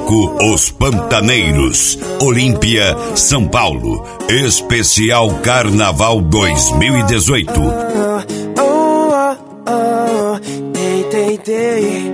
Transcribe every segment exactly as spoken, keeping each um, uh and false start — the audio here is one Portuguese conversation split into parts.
Bloco Os Pantaneiros, Olímpia, São Paulo. Especial Carnaval dois mil e dezoito. Oh, oh, oh, dei, dei, dei.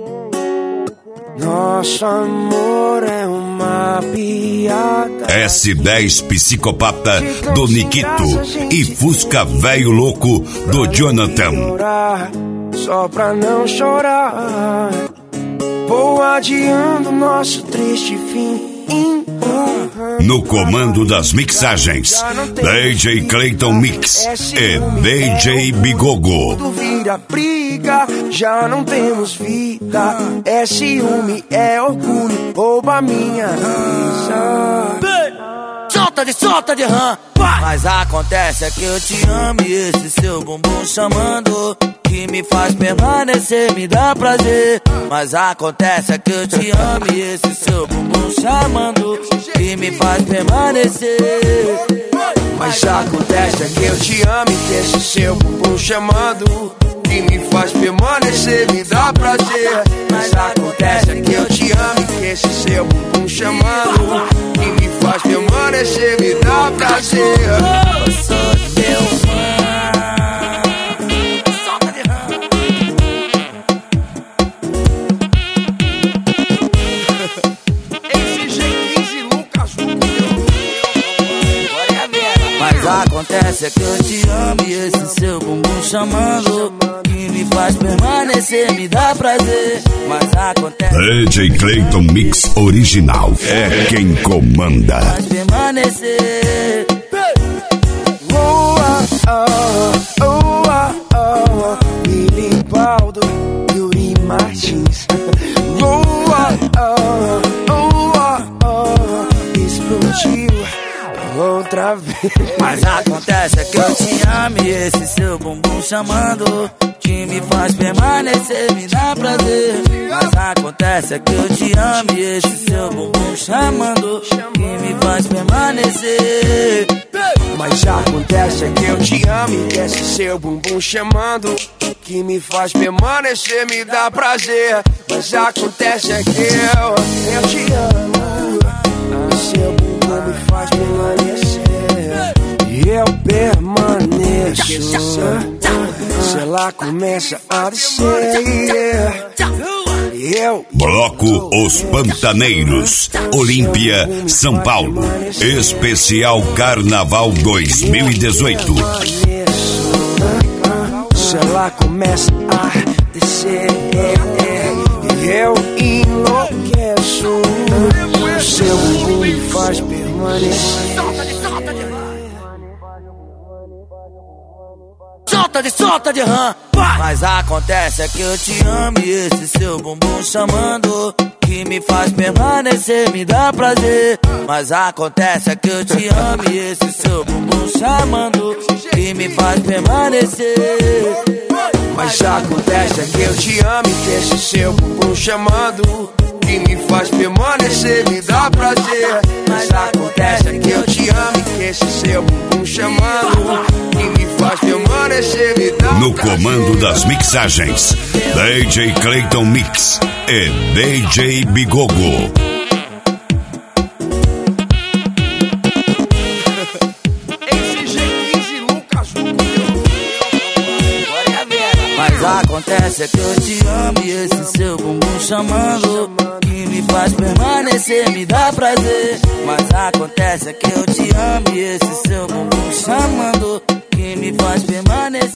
Nosso amor é uma piada. S dez Psicopata do Nikito e Fusca Velho Louco do Jonathan. Só pra não chorar, vou adiando nosso triste fim. No comando das mixagens, D J Clayton Mix e D J Bigogo. Tudo vira briga, já não temos vida. É ciúme, é orgulho, rouba minha risa. Solta de, solta de rã. Mas acontece é que eu te amo e esse seu bumbum chamando, que me faz permanecer, me dá prazer. Mas acontece é que eu te amo e esse seu bumbum chamando, que me faz permanecer. Mas acontece é que eu te amo e que esse seu bumbum chamando, que me faz permanecer, me dá prazer. Mas acontece é que eu te amo e que esse seu bumbum chamando, que me faz permanecer, me dá prazer. Eu sou teu fã. Mas acontece é que eu te amo e esse seu bumbum chamando, que me faz permanecer, me dá prazer. Mas acontece D J Clayton Mix original é quem comanda. Faz permanecer. Oh, oh, oh, oh, oh, Billy Baldo, Yuri Martins. Oh, oh, oh, oh, oh, explodiu outra vez. Mas acontece é que eu te amo e esse seu bumbum chamando, que me faz permanecer, me dá prazer. Mas acontece é que eu te amo e esse seu bumbum chamando, que me faz permanecer. Mas acontece é que eu te amo e que esse seu bumbum chamando, que me faz permanecer, me dá prazer. Mas acontece é que eu, eu te amo e seu bumbum me faz permanecer. E eu permaneço se ela começa a descer. Eu Bloco Os Pantaneiros, Olímpia, São Paulo. Especial Carnaval dois mil e dezoito. Se ela começa a descer, eu enlouqueço. O seu bumbum me faz permanecer. Solta de, solta de rã. Mas acontece é que eu te amo e esse seu bumbum chamando, que me faz permanecer, me dá prazer. Mas acontece é que eu te amo e esse seu bumbum chamando, que me faz permanecer. Mas acontece é que eu te amo e que esse seu bumbum chamando, que me faz permanecer, me dá prazer. Mas acontece é que eu te amo e que esse seu bumbum chamando, que me faz permanecer, me dá prazer. No comando das mixagens, D J Clayton Mix e D J Bigogo. Mas acontece é que eu te amo e esse seu bumbum chamando, que me faz permanecer, me dá prazer. Mas acontece é que eu te amo e esse